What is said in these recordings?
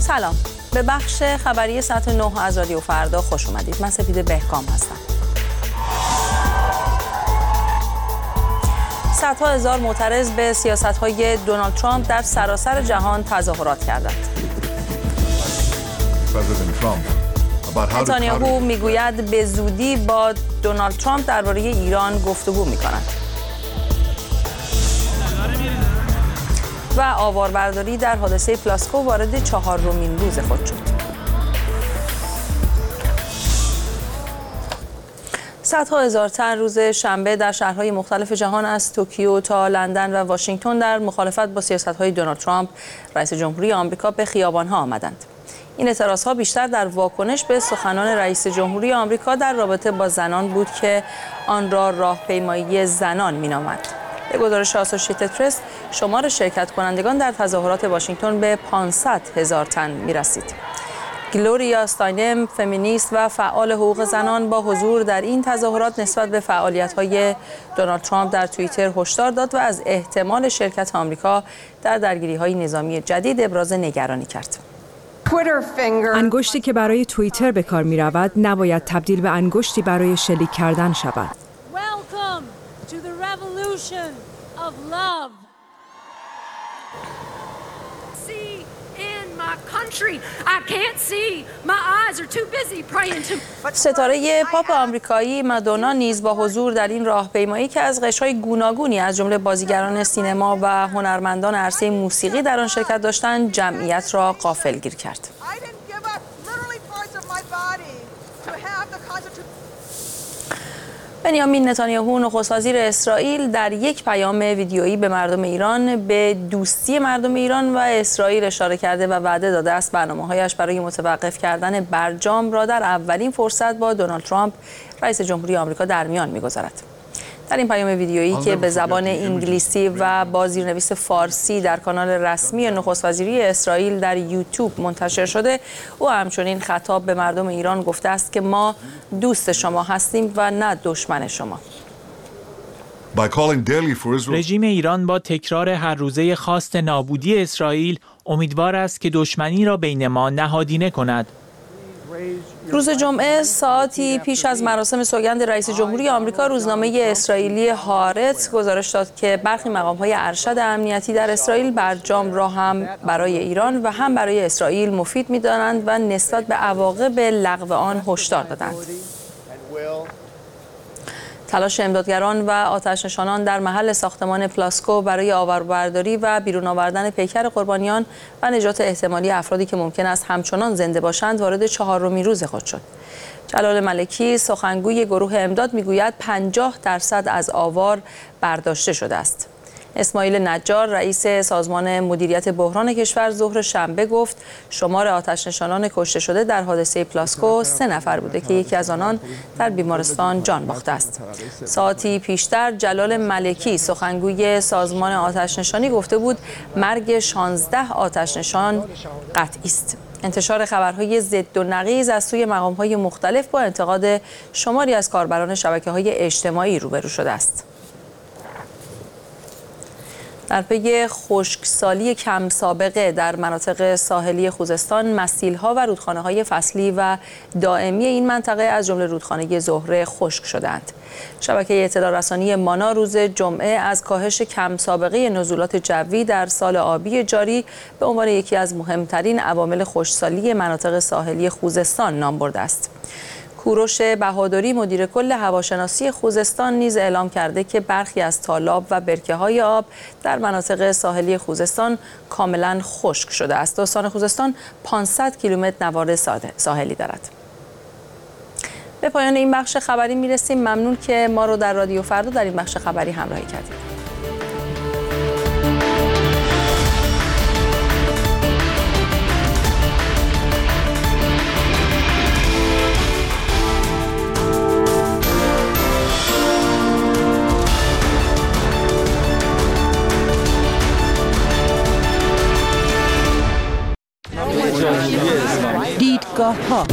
سلام، به بخش خبری ساعت 9 از رادیو فردا خوش اومدید. من سپید بهکام هستم. صدها هزار معترض به سیاست‌های دونالد ترامپ در سراسر جهان تظاهرات کردند. نتانیاهو میگوید به زودی با دونالد ترامپ درباره ایران گفتگو می‌کند. و آواربرداری در حادثه پلاسکو وارد 4مین روز خود شد. صدها هزار تن روز شنبه در شهرهای مختلف جهان از توکیو تا لندن و واشنگتن در مخالفت با سیاست‌های دونالد ترامپ رئیس جمهوری آمریکا به خیابان‌ها آمدند. این اعتراضها بیشتر در واکنش به سخنان رئیس جمهوری آمریکا در رابطه با زنان بود که آن را راهپیمایی زنان می‌نامد. به گزارش آسوشییتد پرس، شمار شرکت کنندگان در تظاهرات واشنگتن به 500,000 تن می‌رسید. گلوریا استاینم، فمینیست و فعال حقوق زنان، با حضور در این تظاهرات نسبت به فعالیت‌های دونالد ترامپ در توییتر هشدار داد و از احتمال شرکت آمریکا در درگیری‌های نظامی جدید ابراز نگرانی کرد. انگشتی که برای توییتر به کار می‌رود نباید تبدیل به انگشتی برای شلیک کردن شود. ستاره پاپ آمریکایی مادونا نیز با حضور در این راهپیمایی که از قشرهای گوناگونی از جمله بازیگران سینما و هنرمندان عرصه موسیقی در آن شرکت داشتند، جمعیت را غافلگیر کرد. بنیامین نتانیاهو نخست وزیر اسرائیل در یک پیام ویدیویی به مردم ایران به دوستی مردم ایران و اسرائیل اشاره کرده و وعده داده است برنامه‌هایش برای متوقف کردن برجام را در اولین فرصت با دونالد ترامپ رئیس جمهوری آمریکا در میان می‌گذارد. در این پیام ویدیویی که به زبان انگلیسی و با زیرنویس فارسی در کانال رسمی نخست وزیری اسرائیل در یوتیوب منتشر شده، او همچنین خطاب به مردم ایران گفته است که ما دوست شما هستیم و نه دشمن شما. رژیم ایران با تکرار هر روزه خواست نابودی اسرائیل امیدوار است که دشمنی را بین ما نهادینه کند. روز جمعه ساعتی پیش از مراسم سوگند رئیس جمهوری آمریکا، روزنامه اسرائیلی هارتز گزارش داد که برخی مقام‌های ارشد امنیتی در اسرائیل برجام را هم برای ایران و هم برای اسرائیل مفید می‌دانند و نسبت به عواقب لغو آن هشدار دادند. تلاش امدادگران و آتش‌نشانان در محل ساختمان پلاسکو برای آواربرداری و بیرون آوردن پیکر قربانیان و نجات احتمالی افرادی که ممکن است همچنان زنده باشند وارد 4مین روز خود شد. جلال ملکی، سخنگوی گروه امداد، میگوید 50% از آوار برداشته شده است. اسماعیل نجار، رئیس سازمان مدیریت بحران کشور، ظهر شنبه گفت شمار آتش‌نشانان کشته شده در حادثه پلاسکو 3 نفر بوده که یکی از آنان در بیمارستان جان باخته است. ساعتی پیشتر جلال ملکی، سخنگوی سازمان آتش‌نشانی، گفته بود مرگ 16 آتش‌نشان قطعی است. انتشار خبرهای ضد و نقیض از سوی مقام‌های مختلف با انتقاد شماری از کاربران شبکه‌های اجتماعی روبرو شده است. در پی خشکسالی کم سابقه در مناطق ساحلی خوزستان، مسیل‌ها و رودخانه‌های فصلی و دائمی این منطقه از جمله رودخانه زهره خشک شدند. شبکه اطلاع رسانی مانا روز جمعه از کاهش کم سابقه نزولات جوی در سال آبی جاری به عنوان یکی از مهمترین عوامل خشکسالی مناطق ساحلی خوزستان نام برده است. کوروش بهادری، مدیر کل هواشناسی خوزستان، نیز اعلام کرده که برخی از تالاب و برکه‌های آب در مناطق ساحلی خوزستان کاملا خشک شده است. استان خوزستان 500 کیلومتر نوار ساحلی دارد. به پایان این بخش خبری میرسیم. ممنون که ما رو در رادیو فردا در این بخش خبری همراهی کردید. دیدگاه‌ها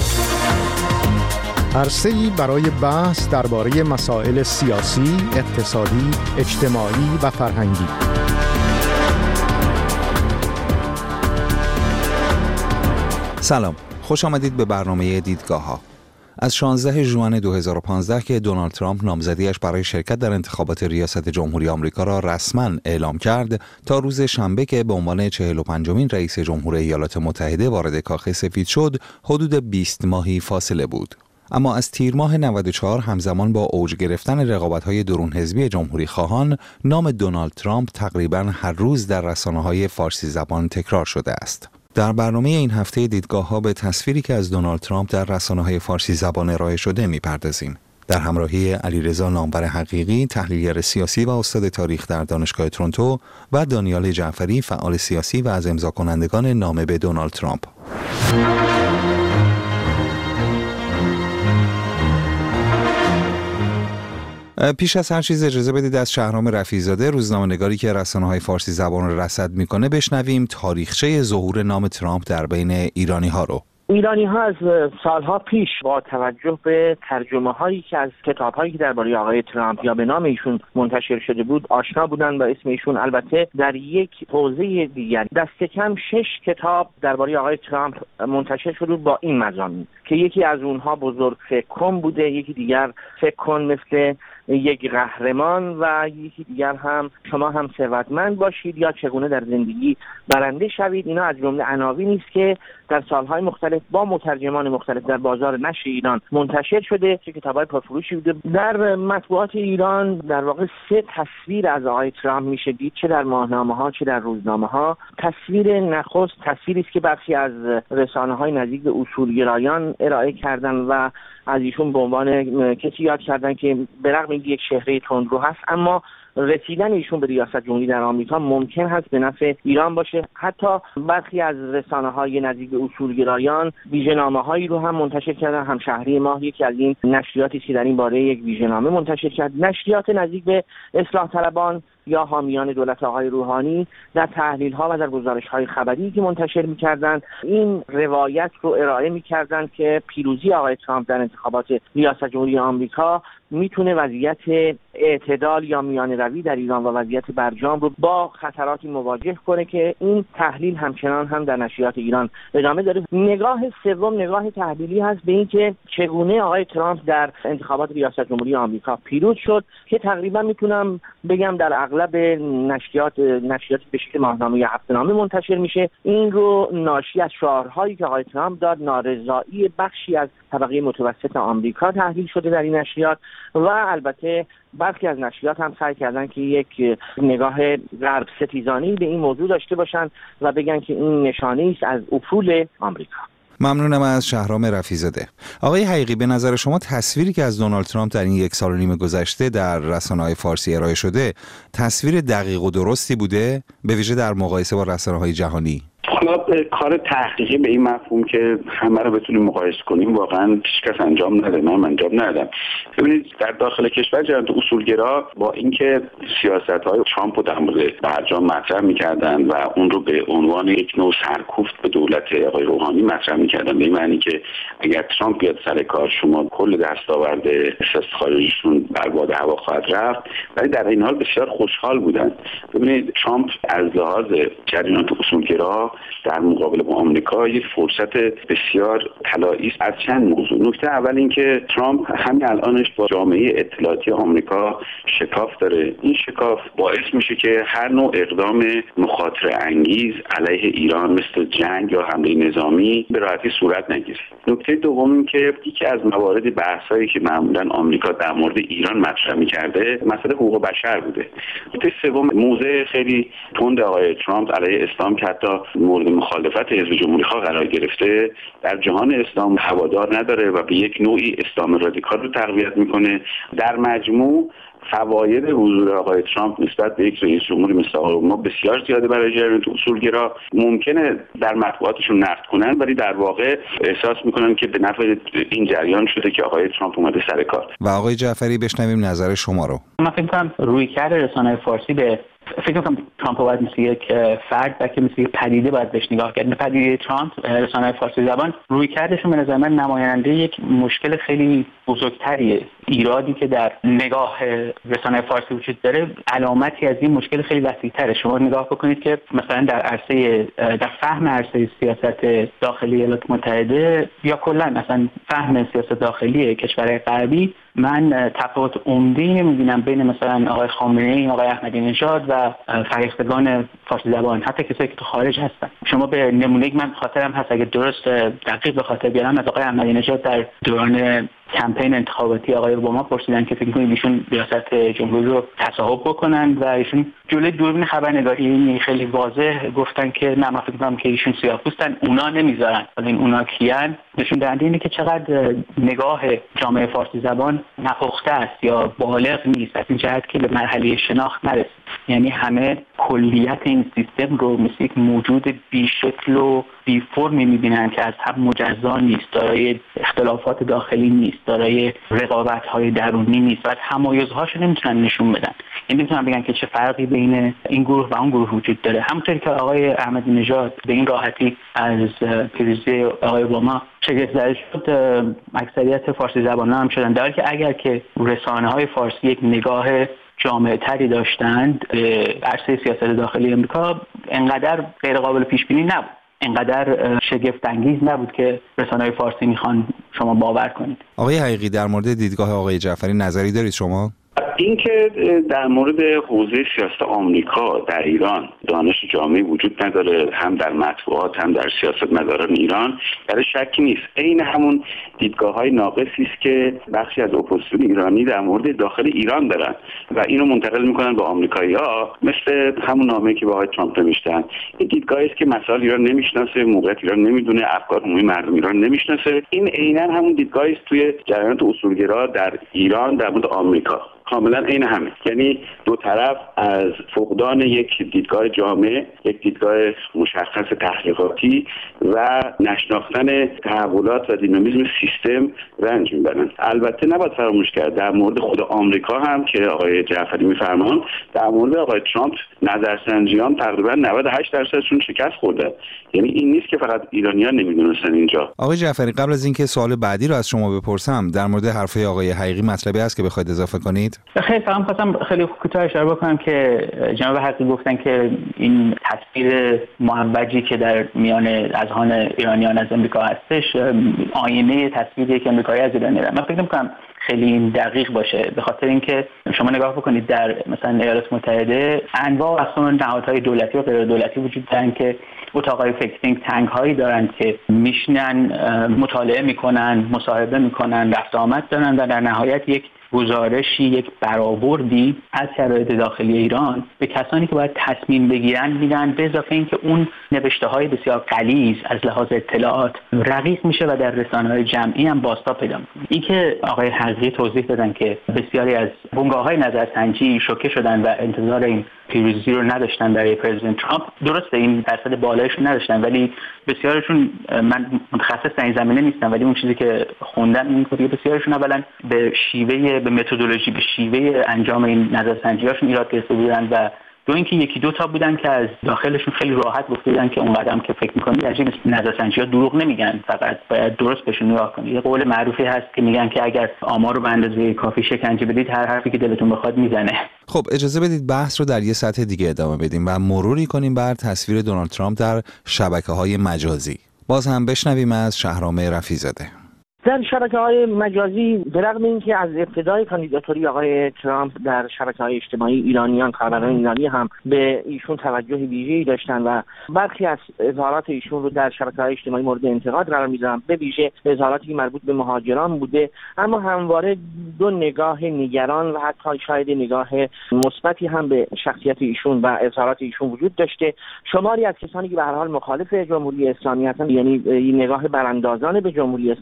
عرصه‌ای برای بحث درباره مسائل سیاسی، اقتصادی، اجتماعی و فرهنگی. سلام، خوش آمدید به برنامه دیدگاه‌ها. از 16 ژوئن 2015 که دونالد ترامپ نامزدیش برای شرکت در انتخابات ریاست جمهوری آمریکا را رسما اعلام کرد تا روز شنبه که به عنوان 45مین رئیس جمهور ایالات متحده وارد کاخ سفید شد، حدود 20 ماهی فاصله بود. اما از تیر ماه 94 همزمان با اوج گرفتن رقابت‌های درون حزبی جمهوری خواهان، نام دونالد ترامپ تقریباً هر روز در رسانه‌های فارسی زبان تکرار شده است. در برنامه این هفته دیدگاه‌ها به تصویری که از دونالد ترامپ در رسانه‌های فارسی زبان ارائه شده می‌پردازیم. در همراهی علیرضا نامور حقیقی، تحلیلگر سیاسی و استاد تاریخ در دانشگاه تورنتو، و دانیال جعفری، فعال سیاسی و از امضا کنندگان نامه به دونالد ترامپ. پیش از هر چیز اجازه بدید از شهرام رفیع‌زاده، روزنامه‌نگاری که رسانه‌های فارسی زبان را رصد می‌کنه، بشنویم تاریخچه ظهور نام ترامپ در بین ایرانی‌ها رو. ایرانی‌ها از سالها پیش با توجه به ترجمه‌هایی که از کتاب‌هایی که درباره آقای ترامپ یا به نام ایشون منتشر شده بود آشنا بودن با اسم ایشون. البته در یک حوزه دیگر دست کم 6 کتاب درباره آقای ترامپ منتشر شده بود با این مضامین که یکی از اونها بزرگ فکر کن بوده، یکی دیگر فکر کن مثل یک قهرمان و یکی دیگر هم شما هم ثروتمند باشید یا چگونه در زندگی برنده شوید. اینا از جمله عناوینی است که در سالهای مختلف با مترجمان مختلف در بازار نشر ایران منتشر شده، چه کتاب‌های پرفروشی بوده. در مطبوعات ایران در واقع 3 تصویر از آقای ترامپ میشه دید، چه در ماهنامه‌ها چه در روزنامه‌ها. تصویر نخست تصویری است که برخی از رسانه‌های نزدیک به اصولگرایان ارائه کردن و از ایشون به عنوان کسی یاد کردن که به رغم اینکه یک چهره تندرو هست اما رسیدن ایشون به ریاست جمهوری در آمریکا ممکن هست به نفع ایران باشه. حتی برخی از رسانه‌های نزدیک به اصولگرایان ویژه‌نامه‌هایی رو هم منتشر کردن. همشهری ما یکی از این نشریاتی که در این باره یک ویژه‌نامه منتشر کرد. نشریات نزدیک به اصلاح طلبان یا حامیان دولت آقای روحانی در تحلیل‌ها و در گزارش‌های خبری که منتشر می‌کردند این روایت رو ارائه می‌کردند که پیروزی آقای ترامپ در انتخابات ریاست جمهوری آمریکا میتونه وضعیت اعتدال یا میانه روی در ایران و وضعیت برجام رو با خطراتی مواجه کنه که این تحلیل همچنان هم در نشریات ایران ادامه داره. نگاه سوم نگاه تحلیلی هست به اینکه چگونه آقای ترامپ در انتخابات ریاست جمهوری آمریکا پیروز شد که تقریبا میتونم بگم در اغلب نشریات به شکل ماهنامه یا هفته‌نامه منتشر میشه. این رو ناشی از شعارهایی که آقای ترامپ داد، نارضایی بخشی از طبقه متوسط آمریکا تحلیل شده در این نشریات و البته برخی از نشریات هم سعی کردن که یک نگاه غرب ستیزانه‌ای به این موضوع داشته باشن و بگن که این نشانه‌ای است از افول آمریکا. ممنونم از شهرام رفیع‌زاده. آقای حقیقی، به نظر شما تصویری که از دونالد ترامپ در این 1.5 سال گذشته در رسانه‌های فارسی ارائه شده تصویر دقیق و درستی بوده، به ویژه در مقایسه با رسانه‌های جهانی؟ حالا کار تحقیقی به این مفهوم که همه رو بتونیم مقایسه کنیم واقعا هیچکس انجام نده، من انجام ندادم. ببینید در داخل کشور جریانات اصولگرا با اینکه سیاست‌های ترامپ رو در مورد برجام مطرح می‌کردن و اون رو به عنوان یک نوع سرکوفت به دولت آقای روحانی مطرح می‌کردن، به این معنی که اگر ترامپ بیاد سر کار شما کل دستاورد سیاست خارجیشون بر باد هوا خواهد رفت، ولی در این حال بسیار خوشحال بودن. ببینید ترامپ از لحاظ جریانات اصولگرا در مقابل با آمریکا یک فرصت بسیار طلایی است از چند موضوع. نکته اول این که ترامپ همین الانش با جامعه اطلاعاتی آمریکا شکاف داره. این شکاف باعث میشه که هر نوع اقدام مخاطره انگیز علیه ایران مثل جنگ یا حمله نظامی به راحتی صورت نگیره. نکته دوم این که یکی از موارد بحثایی که معمولا آمریکا در مورد ایران مطرح می‌کرده مسئله حقوق بشر بوده. نکته سوم موضع خیلی تند آقای ترامپ علیه اسلام که حتی مورد مخالفت حزب جمهوری‌خواه قرار گرفته در جهان اسلام هوادار نداره و به یک نوعی اسلام رادیکال رو تقویت میکنه. در مجموع فواید حضور آقای ترامپ نسبت به یک رئیس جمهوری مثل آقای ما بسیار زیاده برای جریانات اصولگرا. ممکنه در مطبوعاتشون نقد کنن ولی در واقع احساس میکنن که به نفع این جریان شده که آقای ترامپ اومده سر کار. و آقای جعفری بشنویم نظر شما رو. من فکر کنم رویکرد رسانه‌های فارسی به فکر می‌کنم ترامپ باید مثل یک فرد بلکه مثل یک پدیده باید بهش نگاه کرد. پدیده ترامپ، رسانه‌های فارسی زبان رویکردشون به نظر من نماینده یک مشکل خیلی بزرگتریه. ایرادی که در نگاه رسانه‌های فارسی وجود داره علامتی از این مشکل خیلی وسیع‌تره. شما نگاه بکنید که مثلا در فهم عرصه سیاست داخلی ایالات متحده یا کلا مثلا فهم سیاست داخلی کشورهای غربی، من تفاوت عمده‌ای نمی‌بینم بین مثلا آقای خامنه‌ای، آقای احمدی نژاد و فرهیختگان فارسی زبان، حتی کسایی که تو خارج هستن. شما به نمونه من خاطرم هست، اگه درست دقیق به خاطر بیارم، از آقای احمدی نژاد در دوران کمپین انتخاباتی آقای اوباما پرسیدن که فکر می‌کنید ایشون ریاست جمهوری رو تصاحب بکنن و ایشون جلوی دوربین خبرنگاری خیلی واضح گفتن که نه، من فکر می‌کنم که ایشون سیاه‌پوستن، اونا نمیذارن. حالا این اونا کیان؟ نشون دهنده اینه که چقدر نگاه جامعه فارسی زبان نپخته است یا بالغ نیست از این جهت که به مرحله شناخت نرسید. یعنی همه کلیت این سیستم رو مثل یک موجود بی‌شکل و بی فرمی می‌بینن که از هم مجزا نیست، دارای اختلافات داخلی نیست، دارای رقابت‌های درونی نیست و تمایزهاش رو نمیتونن نشون بدن. یعنی نمیتونن بگن که چه فرقی بین این گروه و اون گروه وجود داره. همونطوری که آقای احمدی نژاد به این راحتی از پیروزی آقای اوباما شگفت زده شد، اکثریت فارسی زبانان هم شدن، در حالی که اگر که رسانه‌های فارسی یک نگاه جامع تری داشتند به عرصه سیاست داخلی آمریکا، انقدر غیر قابل پیش بینی نبود، انقدر شگفت انگیز نبود که رسانه‌های فارسی میخوان شما باور کنید. آقای حقیقی، در مورد دیدگاه آقای جعفری نظری دارید شما؟ اینکه در مورد حوزه سیاست آمریکا در ایران دانش جامعی وجود نداره، هم در مطبوعات هم در سیاستمداران ایران، در شکی نیست. عین همون دیدگاه‌های ناقصی است که بخشی از اپوزیسیون ایرانی در مورد داخل ایران دارن و اینو منتقل میکنن به آمریکایی‌ها، مثل همون نامه‌ای که به آقای ترامپ نوشتن. این دیدگاهی است که مسائل ایران نمیشناسه، موقعیت ایران نمیدونه، افکار عمومی مردم ایران نمیشناسه. این عیناً همون دیدگاهی است توی جریانات اصولگرا در ایران در مورد آمریکا. کاملا عین همه، یعنی دو طرف از فقدان یک دیدگاه جامع، یک دیدگاه مشخص تحقیقاتی و نشناختن تحولات و دینامیسم سیستم رنج میبرن. البته نباید فراموش کرد در مورد خود آمریکا هم که آقای جعفری میفرمان، در مورد آقای ترامپ نظرسنجیان تقریبا 98%شون شکست خورده. یعنی این نیست که فقط ایرانیان نمیدونستن اینجا. آقای جعفری، قبل از اینکه سوال بعدی رو از شما بپرسم، در مورد حرفای آقای حقیقی مطلبی هست که بخواید اضافه کنید؟ خیلی خواستم خیلی کوتاه اشاره بکنم که جناب حقیقی گفتن که این تصویر مهوجی که در میان اذهان ایرانیان از امریکا هستش آینه تصویری که امریکایی از ایران دارن. من فکر می‌کنم خیلی دقیق باشه، به خاطر اینکه شما نگاه بکنید در مثلا ایالات متحده انواع اقسام نهادهای دولتی و غیر دولتی وجود دارن که اتاقای فکر تنگ هایی دارن که میشنن، مطالعه میکنن، مصاحبه میکنن، رفت آمد دارن و در نهایت یک گزارشی، یک برآوردی از شرایط داخلی ایران به کسانی که باید تصمیم بگیرن میدن، به اضافه اینکه اون نوشته‌های بسیار غلیظ از لحاظ اطلاعات رقیق میشه و در رسانه‌های جمعی هم بازتاب پیدا می‌کنه. اینکه آقای حقیقی توضیح دادن که بسیاری از بنگاه‌های نظرسنجی شوکه شدن و انتظار این پیروزی رو نداشتن برای پرزیدنت ترامپ، درسته این درصد بالایشون نداشتن، ولی بسیارشون، من متخصص در این زمینه نیستم ولی اون چیزی که خوندم این که بسیارشون اولا به متدولوژی، به شیوه انجام این نظرسنجی‌هاشون ایراد گرفته بودن و دو اینکه یکی دو تا بودن که از داخلشون خیلی راحت گفته بودن که اون قدم که فکر می‌کنید عجیب نظرسنجی‌ها دروغ نمیگن، فقط باید درست بهشون نگاه کنید. یه قول معروفی هست که میگن که اگر آمار رو به اندازه کافی شکنجه بدید هر حرفی که دلتون بخواد میزنه. خب اجازه بدید بحث رو در یه سطح دیگه ادامه بدیم و مروری کنیم بر تصویر دونالد ترامپ در شبکه‌های مجازی. باز هم بشنویم از شهرام رفیع‌زاده. در شبکه‌های مجازی به رغم اینکه از ابتدای کاندیداتوری آقای ترامپ در شبکه‌های اجتماعی ایرانیان، کاربران ایرانی هم به ایشون توجه ویژه‌ای داشتن و برخی از اظهارات ایشون رو در شبکه‌های اجتماعی مورد انتقاد قرار می‌دادن، به ویژه اظهاراتی که مربوط به مهاجران بوده، اما همواره دو نگاه نگران و حتی شاید نگاه مثبتی هم به شخصیت ایشون و اظهارات ایشون وجود داشته. شماری از کسانی که به هر حال مخالف جمهوری اسلامی هستند، یعنی این نگاه براندازانه به جمهوری اسلامی دارن،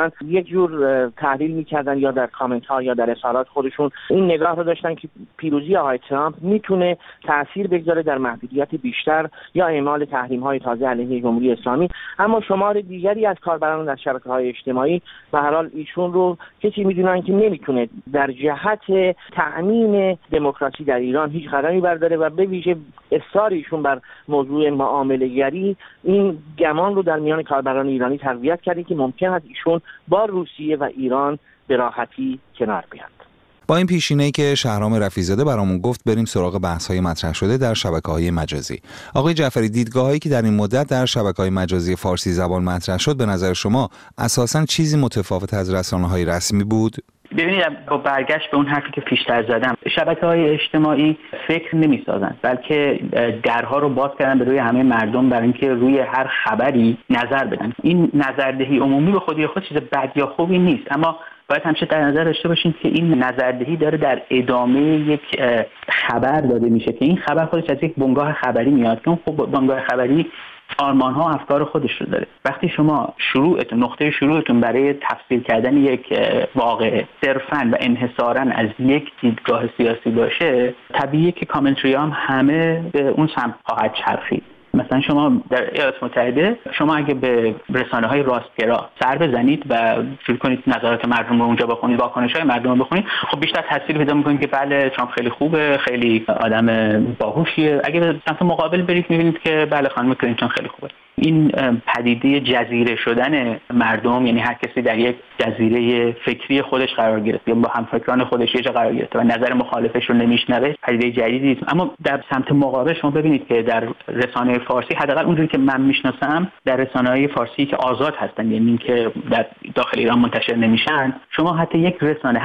میشدن یک جور تحلیل میکردن یا در کامنت ها یا در اظهارات خودشون این نگاه رو داشتن که پیروزی آقای ترامپ میتونه تاثیر بگذاره در محدودیت بیشتر یا اعمال تحریم های تازه علیه جمهوری اسلامی. اما شمار دیگری از کاربران در شبکه‌های اجتماعی به هر حال ایشون رو کسی میدونن که نمیتونه در جهت تأمین دموکراسی در ایران هیچ قدمی برداره و به ویژه اصرار ایشون بر موضوع معامله‌گری این گمان رو در میان کاربران ایرانی تقویت کرده که ممکن است ایشون با روسیه و ایران به راحتی کنار بیاد. با این پیشینه‌ای که شهرام رفیع‌زاده برامون گفت بریم سراغ بحث‌های مطرح شده در شبکه‌های مجازی. آقای جعفری، دیدگاه‌هایی که در این مدت در شبکه‌های مجازی فارسی زبان مطرح شد به نظر شما اساساً چیزی متفاوت از رسانه‌های رسمی بود؟ ببینید، با برگشت به اون حرفی که پیشتر زدم، شبکه‌های اجتماعی فکر نمی‌سازن، بلکه درها رو باز کردن به روی همه مردم برای اینکه روی هر خبری نظر بدن. این نظردهی عمومی به خودی خود چیز بد یا خوبی نیست، اما باید همیشه در نظر داشته باشین که این نظردهی داره در ادامه یک خبر داده میشه که این خبر خودش از یک بنگاه خبری میاد که اون خب بنگاه خبری آرمان‌ها و افکار خودش رو داره. وقتی شما نقطه شروعتون برای تفسیر کردن یک واقعه صرفاً و انحصاراً از یک دیدگاه سیاسی باشه، طبیعیه که کامنتری هم همه به اون سمت خواهد چرخید. مثلا شما در ایالات متحده شما اگه به رسانه‌های راستگرا سر بزنید و شروع کنید نظرات مردم رو اونجا بخونید، واکنش‌های مردم رو بخونید، خب بیشتر تاثیر پیدا می‌کنید که بله ترامپ خیلی خوبه، خیلی آدم باهوشیه. اگه به سمت مقابل برید می‌بینید که بله خانم کلینتون خیلی خوبه. این پدیده جزیره شدن مردم، یعنی هر کسی در یک جزیره فکری خودش قرار گرفت یا با همفکران خودش یه جا قرار گرفته و نظر مخالفش رو نمیشنوه، پدیده جدیدی است. اما در سمت مقابل شما ببینید که در رسانه فارسی، حداقل اونجوری که من میشناسم، در رسانه‌های فارسی که آزاد هستن، یعنی که در داخل ایران منتشر نمیشن، شما حتی یک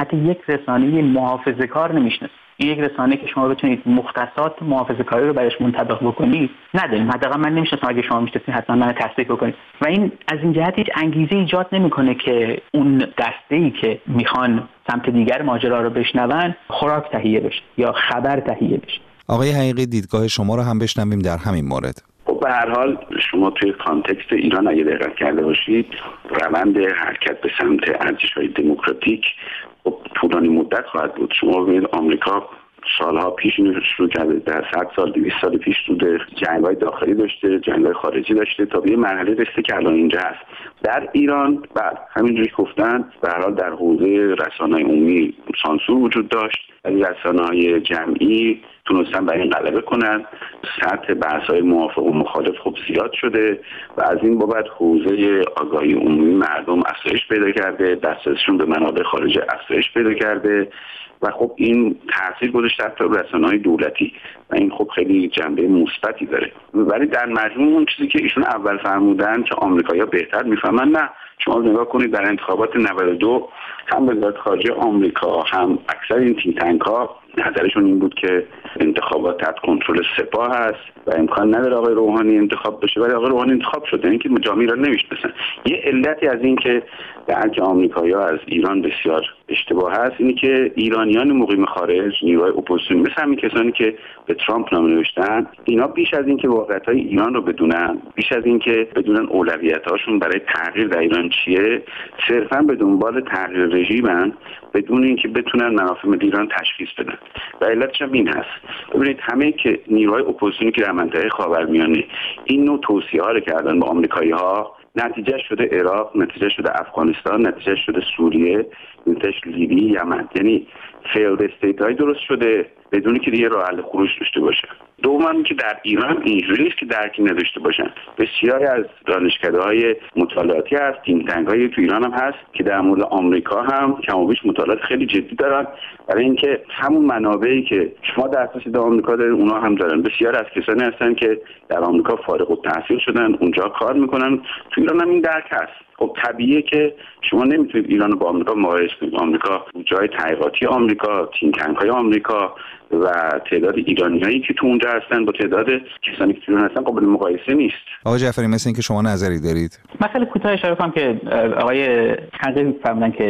رسانه محافظه‌کار نمیشناسید. یک رسانه که شما بتونید مختصات محافظه‌کاری رو برایش منطبق بکنید نداریم. حداقل من نمی‌شناسم، اگه شما می‌شناسید حتما من تصدیق بکنید. و این از این جهت هیچ انگیزه ایجاد نمی‌کنه که اون دسته‌ای که میخوان سمت دیگر ماجرا رو بشنون خوراک تهیه بشه یا خبر تهیه بشه. آقای حقیقی، دیدگاه شما رو هم بشنویم در همین مورد. به هر حال شما توی کانتکست ایران اگه دقت کرده باشید، روند حرکت به سمت ارزش‌های دموکراتیک خب طولانی مدت خواهد بود. شما ببینید آمریکا سالها پیش اینو شروع کرده، در 100 سال 200 سال پیش تو جنگ‌های داخلی داشته، جنگ‌های خارجی داشته، تا به یه مرحله رسیده که الان اینجا هست. در ایران بعد همینجوری گفتن به هر حال در حوزه رسانه‌های عمومی سانسور وجود داشت، ولی رسانه‌های جمعی تونستن بر این غلبه کنن. سطح بحث‌های موافق و مخالف خب زیاد شده و از این بابت حوزه آگاهی عمومی مردم افزایش پیدا کرده، دسترسیشون به منابع خارجی افزایش پیدا کرده و خب این تاثیر گذاشته حتی رسانه‌های دولتی و این خب خیلی جنبه مثبتی داره. ولی در مجموع اون چیزی که ایشون اول فرمودن که آمریکایی‌ها بهتر میفهمن، نه، شما نگاه کنید در انتخابات 92 هم وزارت خارجه آمریکا هم اکثر این تیم تنک‌ها نظرشون این بود که انتخابات تحت کنترل سپاه هست و امکان نداره آقای روحانی انتخاب بشه، ولی آقای روحانی انتخاب شده. اینکه جامعه را نمیشناسن. یه علتی از این که درک آمریکایی‌ها از ایران بسیار اشتباه هست اینه که ایرانیان مقیم خارج، نیروهای اپوزیسیون، مثل همین کسانی که به ترامپ نامه نوشتن، اینا بیش از این که واقعیت‌های ایران رو بدونن، بیش از این که بدونن اولویت‌هاشون برای تغییر در ایران چیه، صرفاً به دنبال تغییر رژیمن بدون اینکه بتونن منافع ملی ایران تشخیص بدن. و علتش هم این هست. ببینید همه که نیروهای اپوزیسیونی که در منطقه خاورمیانه این نوع توصیه‌ها رو کردن به آمریکایی‌ها، نتیجه شده عراق، نتیجه شده افغانستان، نتیجه شده سوریه، نتیجه لیبی، یمن. یعنی فیلد استیت‌های درست شده بدون که دیگه راه حل خروج داشته باشه. دوم که در ایران اینجوری نیست که درکی نداشته باشن. بسیاری از دانشکده‌های مطالعاتی هست، تیم تنک‌های تو ایران هم هست که در مورد آمریکا هم کم و بیش مطالعات خیلی جدی دارن، برای اینکه همون منابعی که شما در اساس آمریکا دارین اونها هم دارن. بسیاری از کسانی هستن که در آمریکا فارغ التحصیل شدن، اونجا کار میکنن، تو ایران هم این درک هست. خب طبیعیه که شما نمیتونید ایران رو با آمریکا مقایسه کنید. آمریکا جای تحقیقاتی آمریکا، تیم تنک‌های آمریکا و تعداد ایرانیایی که تو اونجا هستن با تعداد کسانی که تو ایران هستن قابل مقایسه نیست. آقای جعفری، مثل اینکه شما نظری دارید. مثلا کوتاه اشاره کنم که آقای حقیقی فرمودن که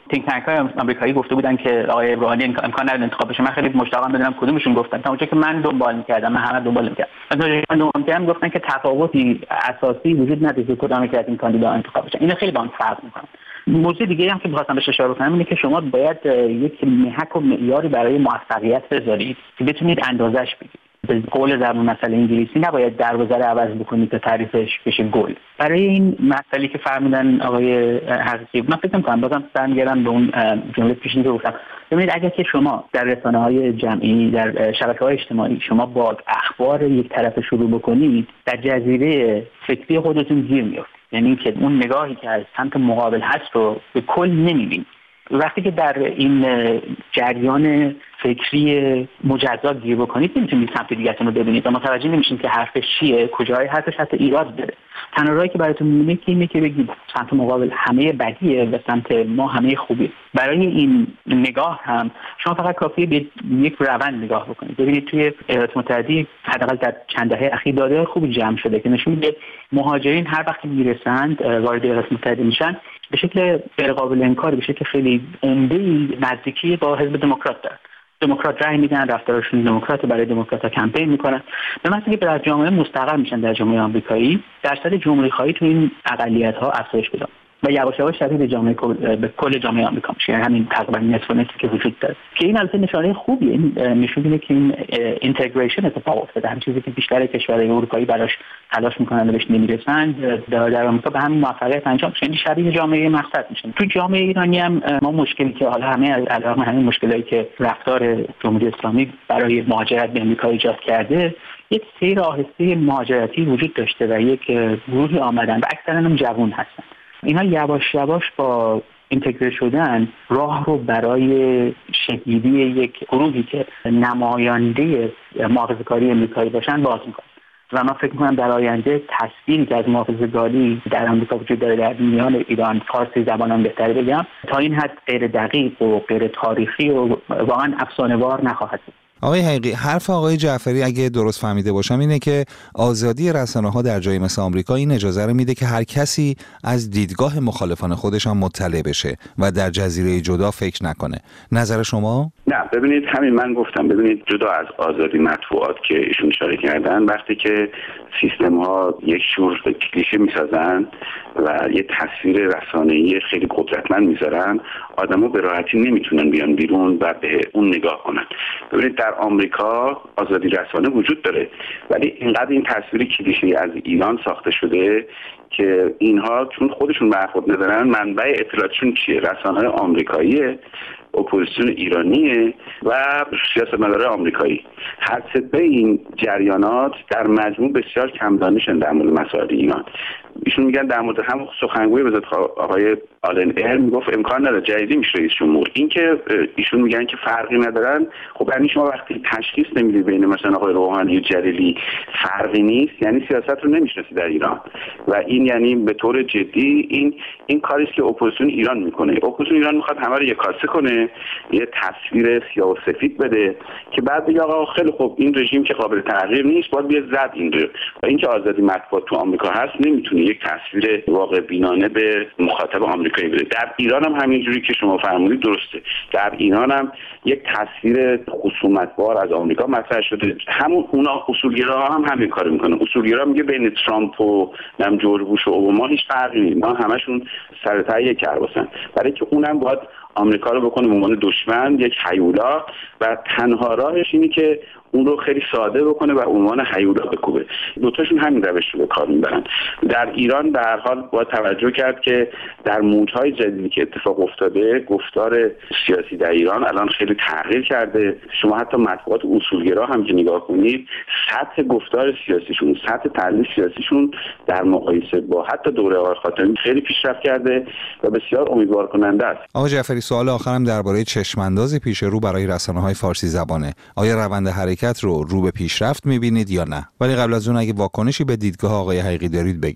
تینک تانک های آمریکایی گفته بودن که آقای روحانی امکان نداره انتخاب بشه. من خیلی مشتاقم بدونم کدومشون گفتن. تا اونجا که من دنبال می‌کردم، من همه دنبال می‌کردم. من دنبال می‌کردم گفتن که تفاوتی اساسی وجود نداره که کدام یک از این کاندیدا انتخاب بشه. اینا خیلی با هم فرق می‌کنه. موضوع دیگه هم که می‌خواستم بهش اشاره کنم اینه که شما باید یک محک و معیاری برای موفقیت بذارید که بتونید اندازش بگیرید. به قول زبان مثل انگلیسی نباید دروازه رو عوض بکنید تا تعریفش بشه گل. برای این مسئله که فرمودن آقای حقیقی، من فکر می‌کنم بازم برمیگردم به اون جمله پیشین که گفتم. ببینید اگر که شما در رسانه‌های جمعی، در شبکه‌های اجتماعی شما با اخبار یک طرف شروع بکنید، در جزیره فکری خودتون گیر میافتید. یعنی که اون نگاهی که از سمت مقابل هست رو به کل نمی‌بینید. وقتی که در این جریان فکری مجزا گیر بکنید نمیتونید سمت دیگه‌تون رو ببینید و متوجه نمیشین که حرفش چیه، کجای حرفش حتی ایراد داره. تنها راهی که براتون میمونه اینه که بگید سمت مقابل همه بدیه و سمت ما همه خوبیه. برای این نگاه هم شما فقط کافیه به یک روند نگاه بکنید. ببینید توی ایالات متحده حداقل در چند دهه اخیر داده خوبی جمع شده که نشون میده مهاجرین هر وقت میرسند وارد ایالات متحده میشن به شکل غیرقابل انکار، به شکل خیلی عمده‌ای نزدیکی با حزب دموکرات دارن. دموکرات رای میدن، رفتارشون دموکرات، برای دموکرات‌ها کمپین میکنن. به معنی که در جامعه مستقر میشن، در جامعه آمریکایی درصد جمهوری‌خواهی تو این اقلیت‌ها افزایش پیدا و یواش یواش شبیه به کل جامعه آمریکا میشه. یعنی همین تقریبا نصف و نصفی که وجود داره که این البته نشانه خوبیه. نشون میده که این اینتگریشن اتفاق افتاده. همین چیزی که بیشتر کشورهای اروپایی براش تلاش میکنن و بهش نمیرسن در آمریکا به همین موفقیت انجام میشه. یعنی شبیه جامعه مقصد میشن. تو جامعه ایرانی هم ما مشکلی که حالا همه علاوه همین مشکلاتی که رفتار جمهوری اسلامی برای مهاجرت به آمریکا ایجاد کرده، یک سیر آهسته مهاجرتی وجود داشته و یک گروهی آمدن و اکثرا هم جوان هستن. اینا یواش یواش با اینتگره شدن راه رو برای شکل‌گیری یک گروهی که نماینده محافظه‌کاری آمریکایی باشن باز می‌کنه. و من فکر می‌کنم در آینده تصویری که از محافظه‌کاری در آمریکا وجود داره در میان ایران فارسی زبانان بهتر بگم تا این حد غیر دقیق و غیر تاریخی و واقعا افسانه‌وار نخواهد بود. آقای حقیقی، حرف آقای جعفری اگه درست فهمیده باشم اینه که آزادی رسانه‌ها در جایی مثل آمریکا این اجازه رو میده که هر کسی از دیدگاه مخالفان خودش هم مطلع بشه و در جزیره جدا فکر نکنه. نظر شما؟ نه، ببینید همین من گفتم، ببینید جدا از آزادی مطبوعات که ایشون اشاره کردن، وقتی که سیستم‌ها یک شور کلیشه میسازن و یه تصویر رسانه‌ای خیلی قدرتمند میذارن، آدم‌ها به راحتی نمیتونن بیان بیرون و به اون نگاه کنن. ببینید در آمریکا آزادی رسانه وجود داره، ولی اینقدر این تصویر کلیشه‌ای از ایران ساخته شده که اینها چون خودشون برخورد ندارن، منبع اطلاعاتشون چیه؟ رسانه‌های آمریکاییه، اپوزیسیون ایرانیه و سیاستمدارای آمریکایی. هر سه این جریانات در مجموع بسیار کم دانشن در مورد مسائل ایران. ایشون میگن در مورد هم سخنگوی وزارت آقای آلن ایر میگفت امکان نداره جدیدی میشه رئیس جمهور. این که ایشون میگن که فرقی ندارن، خب یعنی شما وقتی تشخیص نمیدید بین مثلا آقای روحانی و جلیلی فرقی نیست، یعنی سیاست رو نمیشناسی در ایران و این یعنی به طور جدی این کاری است که اپوزیسیون ایران میکنه. اپوزیسیون ایران میخواد همه رو یکاسه کنه، یه تصویر سیاه و سفید بده که بعد بگه آقا خیلی خوب این رژیم که قابل تغییر نیست، باید بیاد زد این رو. و اینکه آزادی مطبوعات تو آمریکا هست نمیتونه یک تصویر واقع بینانه به مخاطب آمریکایی بده. در ایران هم همینجوری که شما فرمودید درسته. در ایران هم یک تصویر خصومت‌بار از آمریکا مطرح شده. اونا اصولگراها هم همین کارو میکنن. اصولگرا میگه بین ترامپ و جورج بوش و اوباما هیچ فرقی نیست. ما همشون سر تا یک کرباسن. برای که اونم باید آمریکا رو بکنه به عنوان دشمن، یک هیولا، و تنها راهش اینه که اون رو خیلی ساده بکنه و عنوان هیولا بکوبه. دوتاشون همین روش رو به کار میبرن. در ایران به هر حال باید توجه کرد که در موجهای جدیدی که اتفاق افتاده، گفتار سیاسی در ایران الان خیلی تغییر کرده. شما حتی مطبوعات اصولگرا هم که نگاه کنید، سطح گفتار سیاسیشون، سطح تحلیل سیاسیشون در مقایسه با حتی دوره آقای خاتمی خیلی پیشرفت کرده و بسیار امیدوار کننده است. آقای جعفری، سوال آخرم درباره چشم‌انداز پیش رو برای رسانه‌های فارسی زبانه. آیا روند حرکت رو به پیشرفت می‌بینید یا نه؟ ولی قبل از اون اگه واکنشی به دیدگاه آقای حقیقی دارید بگید.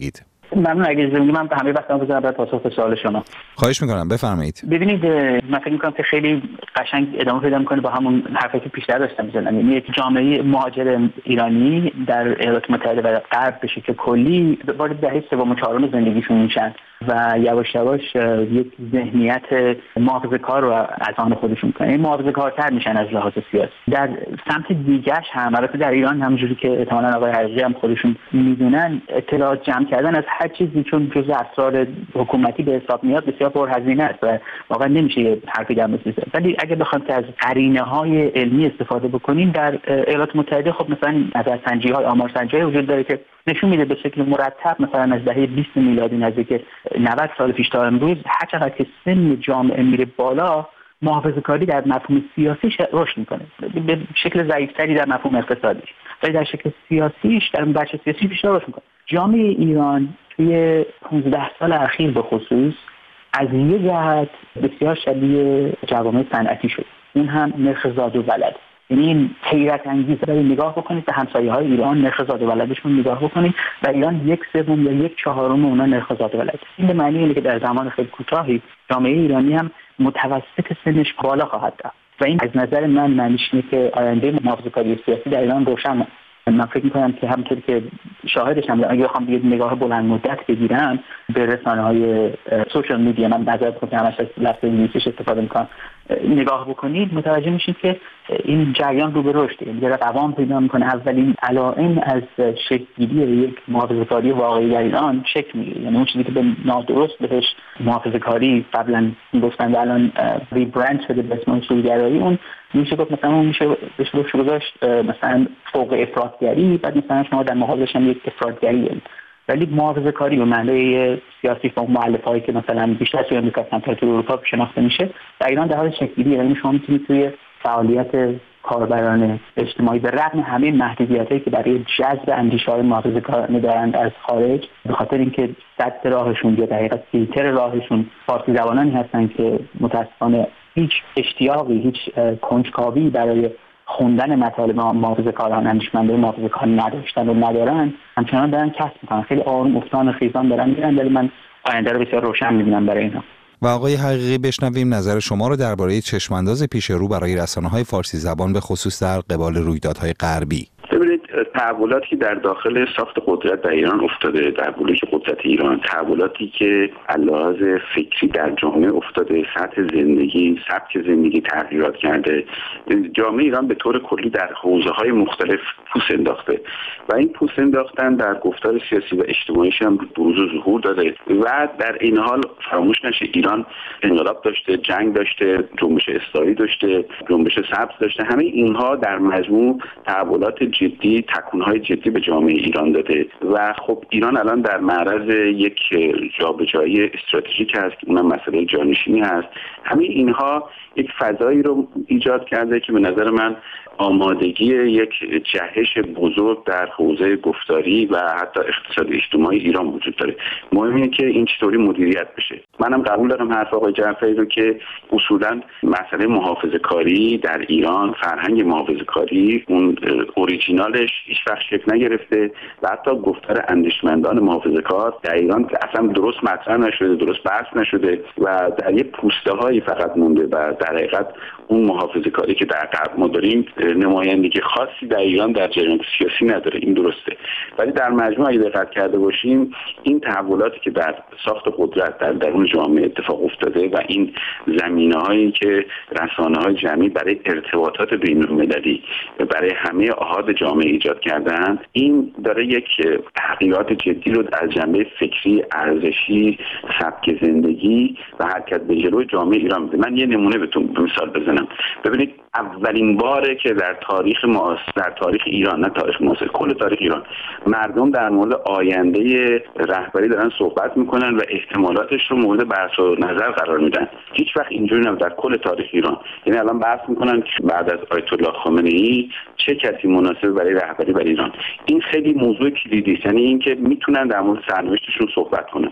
ممنون. اگه اجازه بدید من همه وقتم بذارم برای پاسخ به سوال شما. خواهش میکنم، بفرمایید. ببینید من فکر میکنم که خیلی قشنگ ادامه پیدا میکنه با همون حرفی که پیشتر داشتم میزنم. یعنی یک جامعه مهاجر ایرانی در ایالات متحده و غرب به شکل کلی وارد دهه سوم و چهارم زندگیشون میشن و یواش یواش یک ذهنیت محافظه‌کار رو از آن خودشون میکنن. این محافظه‌کارتر میشن از لحاظ سیاسی. در سمت دیگه‌اش هم البته در ایران همونجوری که احتمالاً آقای حقیقی هم خودشون میدونن اطلاعات جمع کردن از هر چیزی چون جزء اسرار حکومتی به حساب میاد بسیار پرهزینه است و واقعا نمیشه یه حرفی در موردش زد. ولی اگه بخوایم که از قرینه‌های علمی استفاده بکنیم در ایالات متحده خب مثلا نظرسنجی‌های آمارسنجی‌های وجود داره که نشون میده به شکل مرتب مثلا از دهه 20 میلادی نزدیک 90 سال پیش تا امروز هر چقدر که سن جامعه میره بالا محافظه‌کاری در مفهوم سیاسیش رشد میکنه به شکل ضعیف‌تری در مفهوم اقتصادیش ولی در شکل سیاسیش در بخش سیاسی بیشتر رشد میکنه. جامعه ایران توی 15 سال اخیر به خصوص از یه جهت بسیار شبیه جوامع صنعتی شد. اون هم نرخ زاد و ولد. یعنی این حیرت انگیزه رو نگاه بکنید به همسایه‌های ایران نرخ زاد و ولدشون نگاه بکنید و ایران 1/3 یا 1/4 اونا نرخ زاد و ولد. این به معنی اینه که در زمان خیلی کوتاهی جامعه ایرانی هم متوسط سنش بالا خواهد رفت و این از نظر من معنیش اینه که آینده محافظه‌کاری سیاسی در ایران روشن. من فکر می‌کنم که همونطوری که شاهدشم اگه بخوام یه نگاه بلند مدت بگیرم به رسانه‌های سوشال میدیا من نظر می‌کنم همش از لفظ انگلیسیش استفاده می‌کنم نگاه بکنید متوجه میشید که این جریان رو به رشد داره دوام پیدا می‌کنه. اولین علائم از شکل‌گیری یک محافظه‌کاری واقعی در ایران شکل می‌گیره. یعنی اون چیزی که به نادرست بهش محافظه‌کاری قبلا میگفتن الان ریبرند شده به اسم اصولگرایی اون میشه گفت مثلا اون میشه بهش گذاشت مثلا فوق افراطگری بعد مثلا شما در مقابلش هم یک افراطگری ولی محافظه‌کاری به معنای سیاسی و مؤلفه‌ای که مثلا بیشتر توی آمریکا تا توی اروپا شناخته میشه در ایران در حال شکل‌گیری. یعنی شما میتونید توی فعالیت کاربران اجتماعی به رغم همه محدودیتایی که برای جذب اندیشه‌های محافظه‌کارانه دارند از خارج به خاطر اینکه سد راهشون یا در حقیقت فیلتر راهشون فارسی زبانانی هستن که متأسفانه هیچ اشتیاقی هیچ کنجکاوی برای خوندن مطالب محافظه‌کاران اندیشمندان محافظه‌کاران نداشتن و ندارن همچنان دارن کسب می‌کنن خیلی آروم افتان و خیزان دارن میرن ولی من آینده رو بسیار روشن می‌بینم برای اینا. و آقای حقیقی بشنویم نظر شما رو درباره چشمانداز پیش رو برای رسانه‌های فارسی زبان به خصوص در قبال رویدادهای غربی. ببینید تحولاتی در داخل ساخت قدرت در ایران افتاده در بلوک قدرت ایران تحولاتی که لحاظ فکری در جامعه افتاده سطح زندگی سبک زندگی تغییرات کرده جامعه ایران به طور کلی در حوزه‌های مختلف پوست انداخته و این پوست انداختن در گفتار سیاسی و اجتماعیش هم بروز و ظهور داده و در این حال فراموش نشه ایران انقلاب داشته جنگ داشته جنبش اصلاحی داشته جنبش سبز داشته همه اینها در مجموع تحولات جدی تکون‌های جدی به جامعه ایران داده و خب ایران الان در معرض یک جابجایی استراتژیک هست که اونم مسئله جانشینی هست. همه اینها یک فضایی رو ایجاد کرده که به نظر من آمادگی یک جهش بزرگ در حوزه گفتاری و حتی اقتصاد اجتماعی ایران وجود داره. مهم اینه که این چطوری مدیریت بشه. منم قبول دارم حرف آقای جعفری رو که اصولا مسئله محافظه‌کاری در ایران فرهنگ محافظه‌کاری اون اوریجینالش هیچ وقت شکل نگرفته و حتی گفتار اندیشمندان محافظه‌کار در ایران که اصلا درست مطرح نشده درست بحث نشده و در یک پوسته‌هایی فقط مونده و در حقیقت اون محافظه‌کاری که در غرب ما داریم نمایندگی خاصی در ایران در جریان سیاسی نداره. این درسته ولی در مجموع اگه دقت کرده باشیم این تحولاتی که در ساخت قدرت در درون جامعه اتفاق افتاده و این زمینه‌هایی که رسانه‌های جمعی برای ارتباطات بین‌المللی و برای همه احاد جامعه ایجاد کردن این داره یک تغییرات جدی رو از جنبه فکری ارزشی سبک زندگی و حرکت به جلوی جامعه ایران میده. من یه نمونه بهتون مثال بزنم. ببینید اولین باره که در تاریخ معاصر در تاریخ ایران نه تاریخ معاصر کل تاریخ ایران مردم در مورد آینده رهبری دارن صحبت میکنن و احتمالاتش رو مورد بحث و نظر قرار میدن. هیچ وقت اینجوری نبود در کل تاریخ ایران. یعنی الان بحث میکنن که بعد از آیت الله خامنه‌ای چه کسی مناسب برای رهبری برای ایران. این خیلی موضوع کلیدی است. یعنی اینکه میتونن در مورد سرنوشتشون صحبت کنن.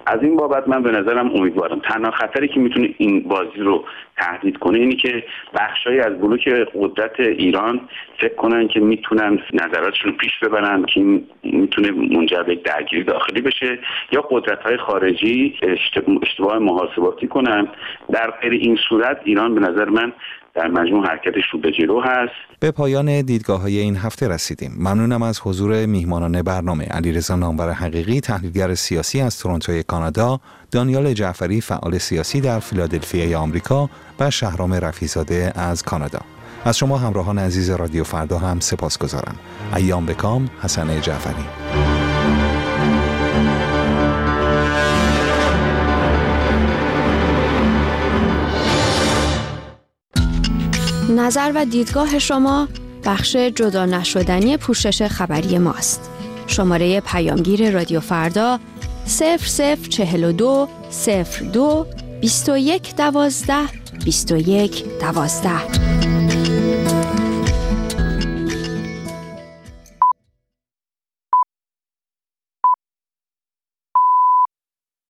از این بابت من به نظرم امیدوارم. تنها خطری که میتونه این بازی رو تهدید کنه اینی که بخشایی از بلوک قدرت ایران فکر کنن که میتونن نظراتشون پیش ببرن که میتونه منجر به درگیری داخلی بشه، یا قدرت‌های خارجی اشتباه محاسباتی کنن. در غیر این صورت ایران به نظر من در مجموع حرکتش رو به جلو هست. به پایان دیدگاه‌های این هفته رسیدیم. ممنونم از حضور میهمانان برنامه: علیرضا نامور حقیقی، تحلیلگر سیاسی از تورنتو کانادا، دانیال جعفری، فعال سیاسی در فیلادلفیای آمریکا و شهرام رفیع‌زاده از کانادا. از شما همراهان عزیز رادیو فردا هم سپاسگزارم. ایام بکام. حسن جعفری. نظر و دیدگاه شما بخش جدا نشدنی پوشش خبری ماست. شماره پیامگیر رادیو فردا 0042 02 21 12 21 12.